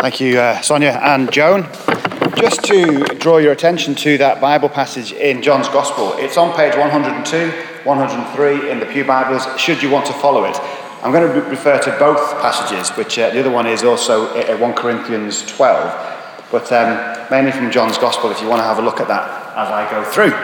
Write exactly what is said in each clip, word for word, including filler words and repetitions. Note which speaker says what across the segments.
Speaker 1: Thank you, uh, Sonia and Joan. Just to draw your attention to that Bible passage in John's Gospel, it's on page one hundred two, one hundred three in the Pew Bibles, should you want to follow it. I'm going to re- refer to both passages, which uh, the other one is also uh, First Corinthians twelve, but um, mainly from John's Gospel if you want to have a look at that as I go through.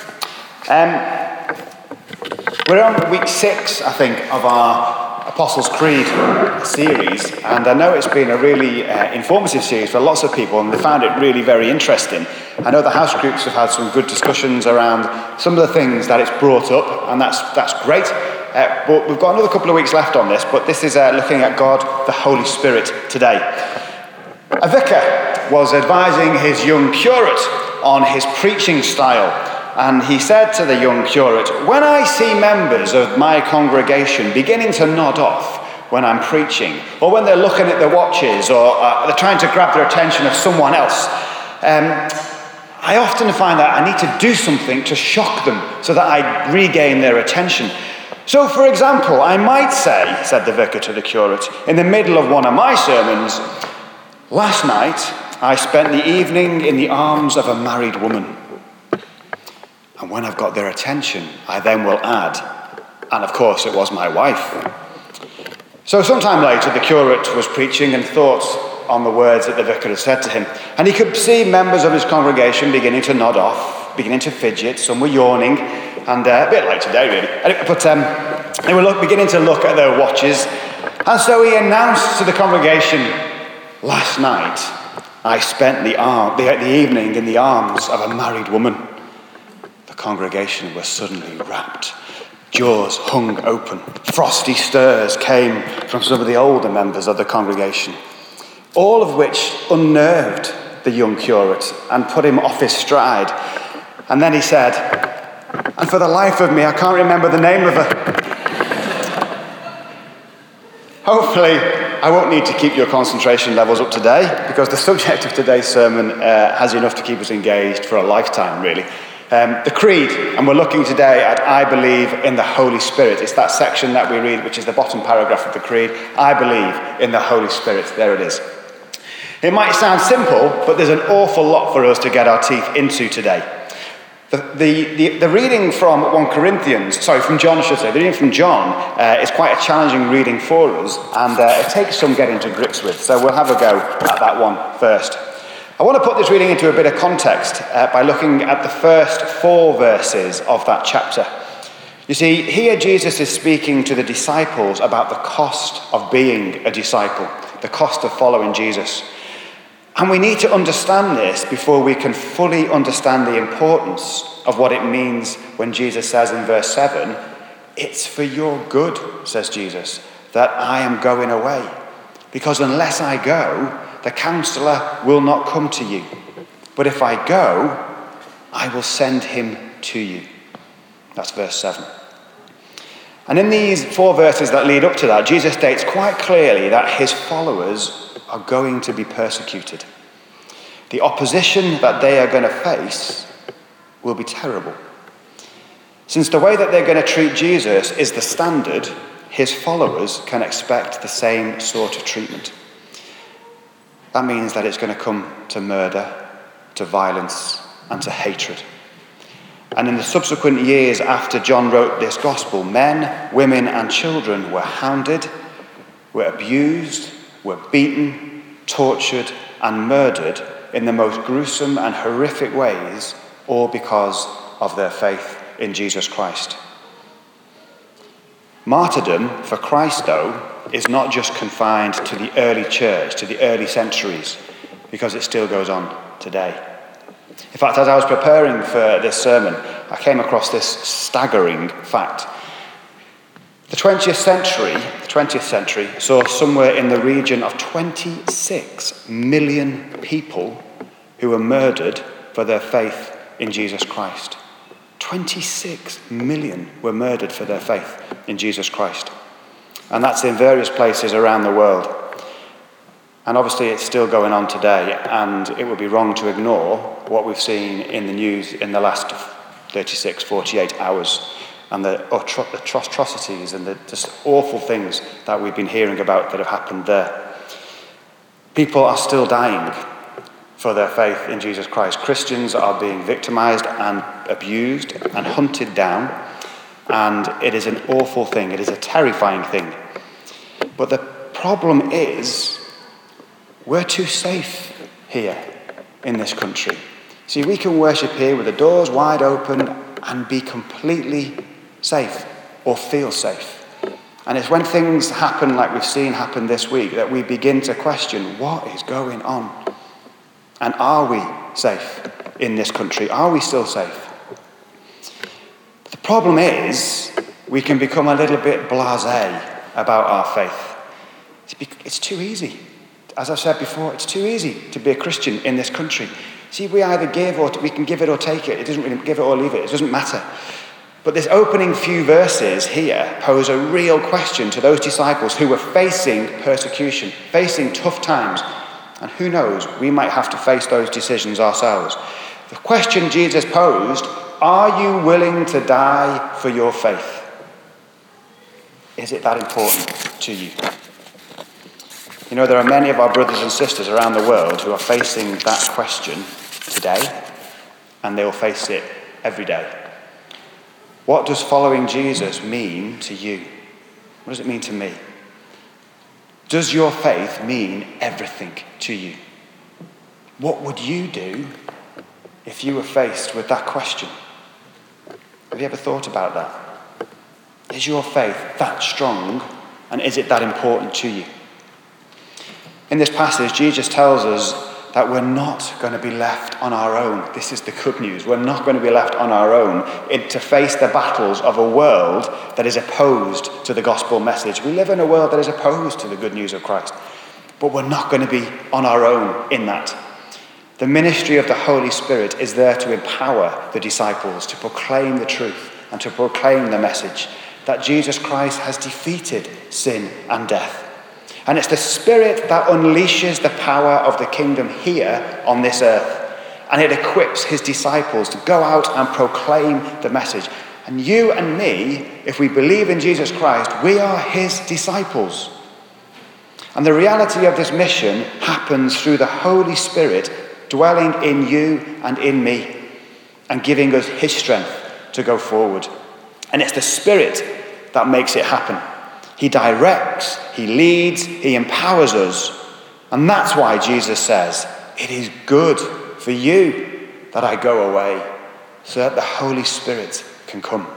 Speaker 1: Um, we're on week six, I think, of our Apostles' Creed series, and I know it's been a really uh, informative series for lots of people, and they found it really very interesting. I know the house groups have had some good discussions around some of the things that it's brought up, and that's that's great. Uh, but we've got another couple of weeks left on this, but this is uh, looking at God, the Holy Spirit, today. A vicar was advising his young curate on his preaching style. And he said to the young curate, "When I see members of my congregation beginning to nod off when I'm preaching, or when they're looking at their watches, or uh, they're trying to grab their attention of someone else, um, I often find that I need to do something to shock them so that I regain their attention. So, for example, I might say," said the vicar to the curate, "in the middle of one of my sermons, 'Last night I spent the evening in the arms of a married woman. And when I've got their attention, I then will add, and of course it was my wife.'" So sometime later, the curate was preaching and thought on the words that the vicar had said to him. And he could see members of his congregation beginning to nod off, beginning to fidget, some were yawning, and uh, a bit like today really. But um, they were look, beginning to look at their watches. And so he announced to the congregation, "Last night, I spent the, arm, the, the evening in the arms of a married woman." Congregation was suddenly rapt. Jaws hung open. Frosty stirs came from some of the older members of the congregation, all of which unnerved the young curate and put him off his stride. And then he said, "And for the life of me, I can't remember the name of her." Hopefully, I won't need to keep your concentration levels up today, because the subject of today's sermon uh, has enough to keep us engaged for a lifetime, really. Um, the Creed, and we're looking today at "I believe in the Holy Spirit." It's that section that we read, which is the bottom paragraph of the Creed. I believe in the Holy Spirit. There it is. It might sound simple, but there's an awful lot for us to get our teeth into today. The, the, the, the reading from First Corinthians, sorry, from John, I should say, the reading from John uh, is quite a challenging reading for us, and uh, it takes some getting to grips with. So we'll have a go at that one first. I want to put this reading into a bit of context uh, by looking at the first four verses of that chapter. You see, here Jesus is speaking to the disciples about the cost of being a disciple, the cost of following Jesus. And we need to understand this before we can fully understand the importance of what it means when Jesus says in verse seven, "It's for your good," says Jesus, "that I am going away. Because unless I go, the Counselor will not come to you. But if I go, I will send him to you." That's verse seven. And in these four verses that lead up to that, Jesus states quite clearly that his followers are going to be persecuted. The opposition that they are going to face will be terrible. Since the way that they're going to treat Jesus is the standard, his followers can expect the same sort of treatment. That means that it's going to come to murder, to violence, and to hatred. And in the subsequent years after John wrote this gospel, men, women, and children were hounded, were abused, were beaten, tortured, and murdered in the most gruesome and horrific ways, all because of their faith in Jesus Christ. Martyrdom for Christ, though, is not just confined to the early church, to the early centuries, because it still goes on today. In fact, as I was preparing for this sermon, I came across this staggering fact. The twentieth century, the twentieth century saw somewhere in the region of twenty-six million people who were murdered for their faith in Jesus Christ. twenty-six million were murdered for their faith in Jesus Christ. And that's in various places around the world. And obviously it's still going on today, and it would be wrong to ignore what we've seen in the news in the last thirty-six, forty-eight hours, and the atrocities and the just awful things that we've been hearing about that have happened there. People are still dying for their faith in Jesus Christ. Christians are being victimized and abused and hunted down, and it is an awful thing. It is a terrifying thing. But the problem is, we're too safe here in this country. See, we can worship here with the doors wide open and be completely safe or feel safe. And it's when things happen like we've seen happen this week that we begin to question, what is going on? And are we safe in this country? Are we still safe? The problem is, we can become a little bit blasé about our faith. It's too easy. As I've said before, it's too easy to be a Christian in this country. See, we either give or we can give it or take it. It doesn't really give it or leave it. It doesn't matter. But this opening few verses here pose a real question to those disciples who were facing persecution, facing tough times. And who knows, we might have to face those decisions ourselves. The question Jesus posed, are you willing to die for your faith? Is it that important to you? You know, there are many of our brothers and sisters around the world who are facing that question today, and they will face it every day. What does following Jesus mean to you? What does it mean to me? Does your faith mean everything to you? What would you do if you were faced with that question? Have you ever thought about that? Is your faith that strong, and is it that important to you? In this passage, Jesus tells us that we're not going to be left on our own. This is the good news. We're not going to be left on our own in, to face the battles of a world that is opposed to the gospel message. We live in a world that is opposed to the good news of Christ. But we're not going to be on our own in that. The ministry of the Holy Spirit is there to empower the disciples to proclaim the truth and to proclaim the message that Jesus Christ has defeated sin and death. And it's the Spirit that unleashes the power of the kingdom here on this earth. And it equips his disciples to go out and proclaim the message. And you and me, if we believe in Jesus Christ, we are his disciples. And the reality of this mission happens through the Holy Spirit dwelling in you and in me and giving us his strength to go forward. And it's the Spirit that makes it happen. He directs, he leads, he empowers us. And that's why Jesus says, it is good for you that I go away so that the Holy Spirit can come.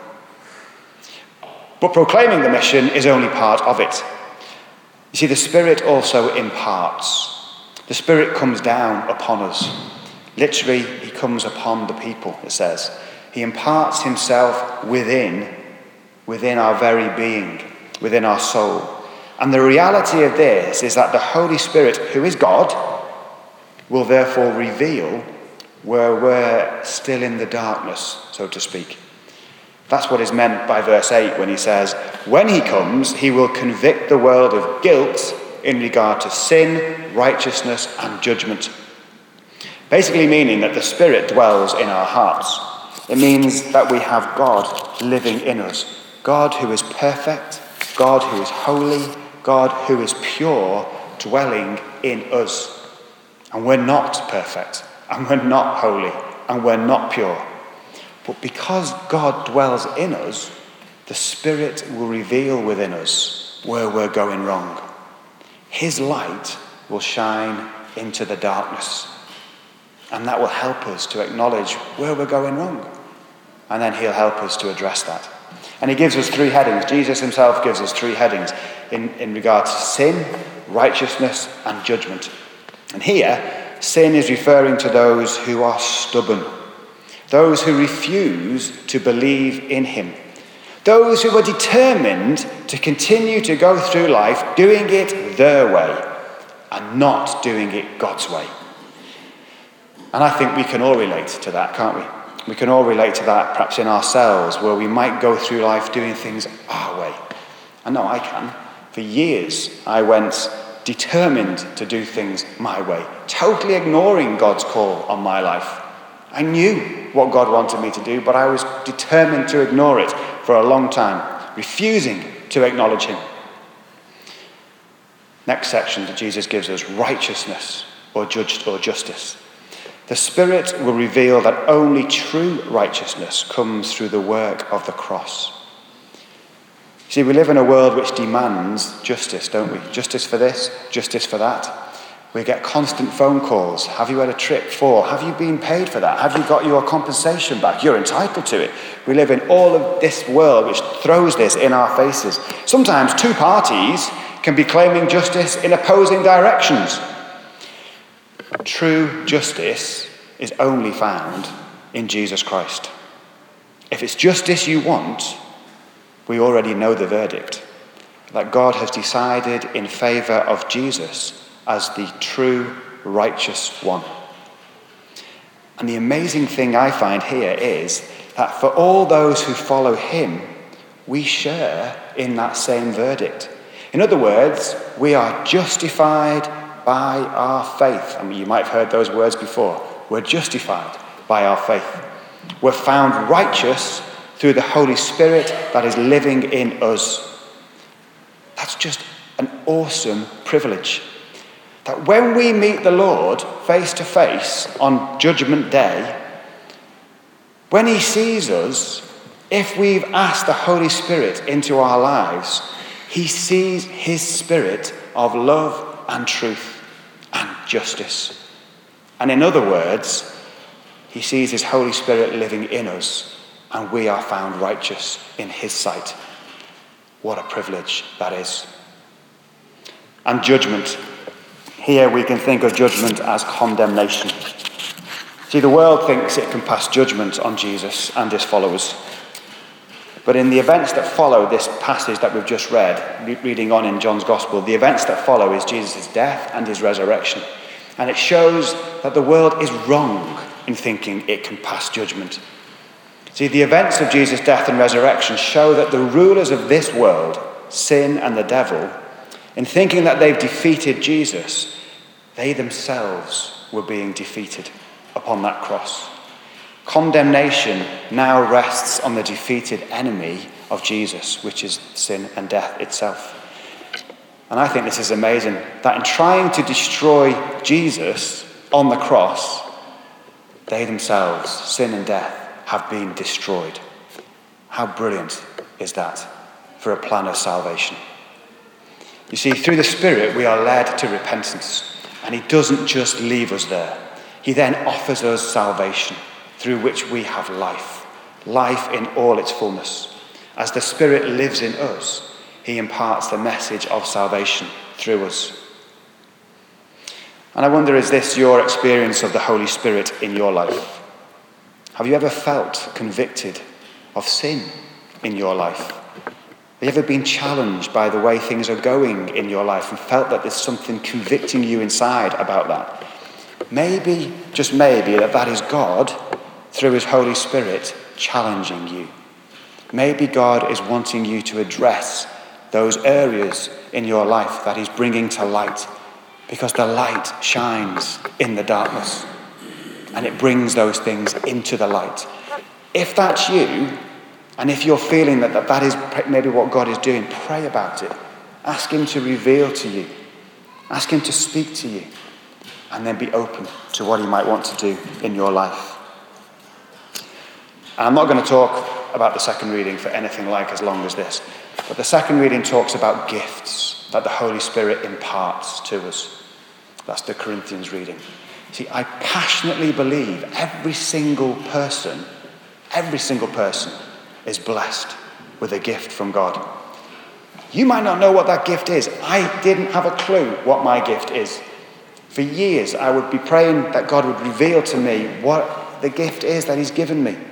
Speaker 1: But proclaiming the mission is only part of it. You see, the Spirit also imparts. The Spirit comes down upon us. Literally, he comes upon the people, it says. He imparts himself within, within our very being, within our soul. And the reality of this is that the Holy Spirit, who is God, will therefore reveal where we're still in the darkness, so to speak. That's what is meant by verse eight when he says, when he comes, he will convict the world of guilt in regard to sin, righteousness, and judgment. Basically meaning that the Spirit dwells in our hearts. It means that we have God living in us. God who is perfect, God who is holy, God who is pure, dwelling in us. And we're not perfect, and we're not holy, and we're not pure. But because God dwells in us, the Spirit will reveal within us where we're going wrong. His light will shine into the darkness. And that will help us to acknowledge where we're going wrong. And then he'll help us to address that. And he gives us three headings. Jesus himself gives us three headings in, in regard to sin, righteousness, and judgment. And here, sin is referring to those who are stubborn, those who refuse to believe in him, those who are determined to continue to go through life doing it their way and not doing it God's way. And I think we can all relate to that, can't we? We can all relate to that perhaps in ourselves, where we might go through life doing things our way. I know I can. For years, I went determined to do things my way, totally ignoring God's call on my life. I knew what God wanted me to do, but I was determined to ignore it for a long time, refusing to acknowledge him. next section that Jesus gives us, righteousness or judged or justice. The Spirit will reveal that only true righteousness comes through the work of the cross. See, we live in a world which demands justice, don't we? Justice for this, justice for that. We get constant phone calls. Have you had a trip for? Have you been paid for that? Have you got your compensation back? You're entitled to it. We live in all of this world which throws this in our faces. Sometimes two parties can be claiming justice in opposing directions. True justice is only found in Jesus Christ. If it's justice you want, we already know the verdict. That God has decided in favour of Jesus as the true righteous one. And the amazing thing I find here is that for all those who follow him, we share in that same verdict. In other words, we are justified by our faith. I mean, you might have heard those words before. We're justified by our faith. We're found righteous through the Holy Spirit that is living in us. That's just an awesome privilege. That when we meet the Lord face to face on Judgment Day, when he sees us, if we've asked the Holy Spirit into our lives, he sees his spirit of love and truth and justice. And in other words, he sees his Holy Spirit living in us, and we are found righteous in his sight. What a privilege that is. And judgment. Here we can think of judgment as condemnation. See, the world thinks it can pass judgment on Jesus and his followers. But in the events that follow this passage that we've just read, reading on in John's Gospel, the events that follow is Jesus' death and his resurrection. And it shows that the world is wrong in thinking it can pass judgment. See, the events of Jesus' death and resurrection show that the rulers of this world, sin and the devil, in thinking that they've defeated Jesus, they themselves were being defeated upon that cross. Condemnation now rests on the defeated enemy of Jesus, which is sin and death itself. And I think this is amazing, that in trying to destroy Jesus on the cross, they themselves, sin and death, have been destroyed. How brilliant is that for a plan of salvation? You see, through the Spirit, we are led to repentance. And he doesn't just leave us there. He then offers us salvation, through which we have life. Life in all its fullness. As the Spirit lives in us, he imparts the message of salvation through us. And I wonder, is this your experience of the Holy Spirit in your life? Have you ever felt convicted of sin in your life? Have you ever been challenged by the way things are going in your life and felt that there's something convicting you inside about that? Maybe, just maybe, that that is God, through his Holy Spirit, challenging you. Maybe God is wanting you to address those areas in your life that he's bringing to light, because the light shines in the darkness and it brings those things into the light. If that's you, and if you're feeling that, that that is maybe what God is doing, pray about it. Ask him to reveal to you. Ask him to speak to you. And then be open to what he might want to do in your life. And I'm not going to talk about the second reading for anything like as long as this. But the second reading talks about gifts that the Holy Spirit imparts to us. That's the Corinthians reading. See, I passionately believe every single person, every single person is blessed with a gift from God. You might not know what that gift is. I didn't have a clue what my gift is. For years, I would be praying that God would reveal to me what the gift is that he's given me.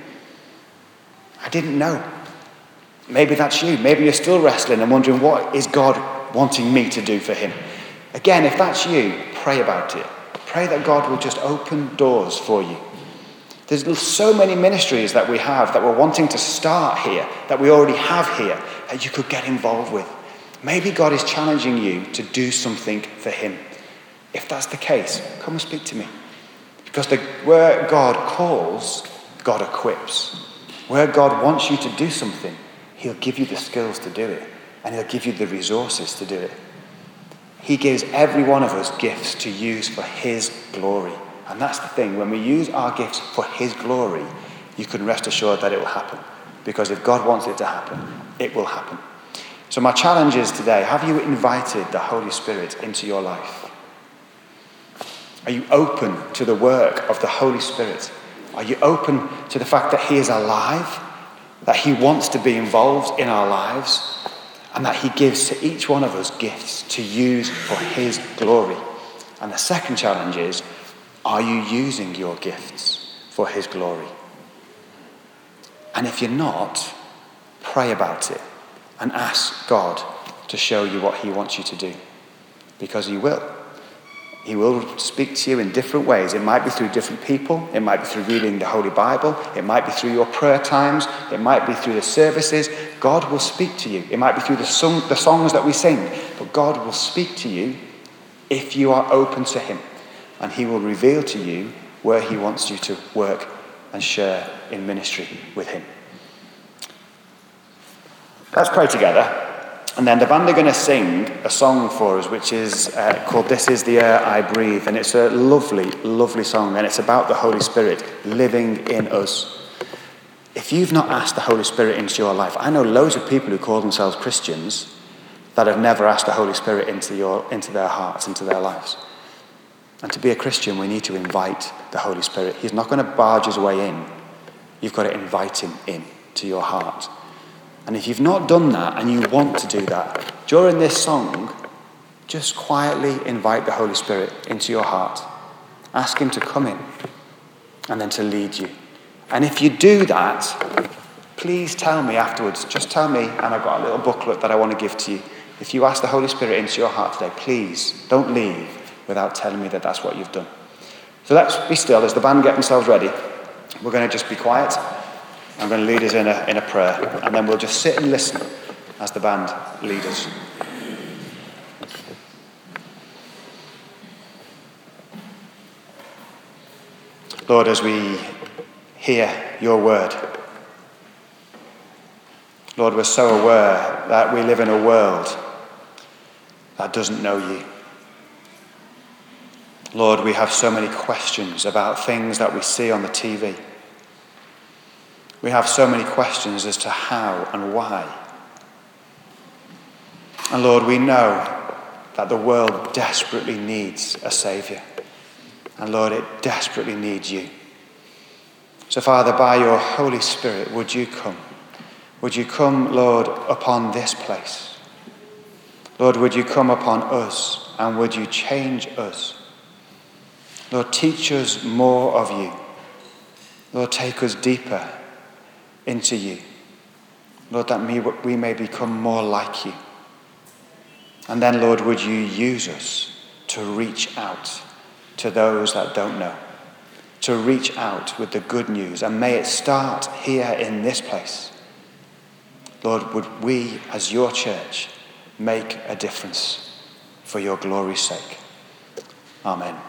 Speaker 1: I didn't know. Maybe that's you. Maybe you're still wrestling and wondering, what is God wanting me to do for him? Again, if that's you, pray about it. Pray that God will just open doors for you. There's so many ministries that we have that we're wanting to start here, that we already have here, that you could get involved with. Maybe God is challenging you to do something for him. If that's the case, come and speak to me. Because the, where God calls, God equips. Where God wants you to do something, he'll give you the skills to do it. And he'll give you the resources to do it. He gives every one of us gifts to use for his glory. And that's the thing. When we use our gifts for his glory, you can rest assured that it will happen. Because if God wants it to happen, it will happen. So my challenge is today, have you invited the Holy Spirit into your life? Are you open to the work of the Holy Spirit? Are you open to the fact that he is alive, that he wants to be involved in our lives, and that he gives to each one of us gifts to use for his glory? And the second challenge is, are you using your gifts for his glory? And if you're not, pray about it and ask God to show you what he wants you to do. Because he will. He will speak to you in different ways. It might be through different people. It might be through reading the Holy Bible. It might be through your prayer times. It might be through the services. God will speak to you. It might be through the, song, the songs that we sing. But God will speak to you if you are open to him. And he will reveal to you where he wants you to work and share in ministry with him. Let's pray together. And then the band are going to sing a song for us, which is uh, called This Is the Air I Breathe. And it's a lovely, lovely song. And it's about the Holy Spirit living in us. If you've not asked the Holy Spirit into your life, I know loads of people who call themselves Christians that have never asked the Holy Spirit into your, into their hearts, into their lives. And to be a Christian, we need to invite the Holy Spirit. He's not going to barge his way in. You've got to invite him in to your heart. And if you've not done that and you want to do that, during this song, just quietly invite the Holy Spirit into your heart. Ask him to come in and then to lead you. And if you do that, please tell me afterwards. Just tell me, and I've got a little booklet that I want to give to you. If you ask the Holy Spirit into your heart today, please don't leave without telling me that that's what you've done. So let's be still as the band get themselves ready. We're going to just be quiet. I'm going to lead us in a, in a prayer, and then we'll just sit and listen as the band lead us. Lord, as we hear your word, Lord, we're so aware that we live in a world that doesn't know you. Lord, we have so many questions about things that we see on the T V. We have so many questions as to how and why. And Lord, we know that the world desperately needs a Saviour. And Lord, it desperately needs you. So Father, by your Holy Spirit, would you come? Would you come, Lord, upon this place? Lord, would you come upon us and would you change us? Lord, teach us more of you. Lord, take us deeper into you. Lord, that we may become more like you. And then, Lord, would you use us to reach out to those that don't know, to reach out with the good news. And may it start here in this place. Lord, would we as your church make a difference for your glory's sake? Amen.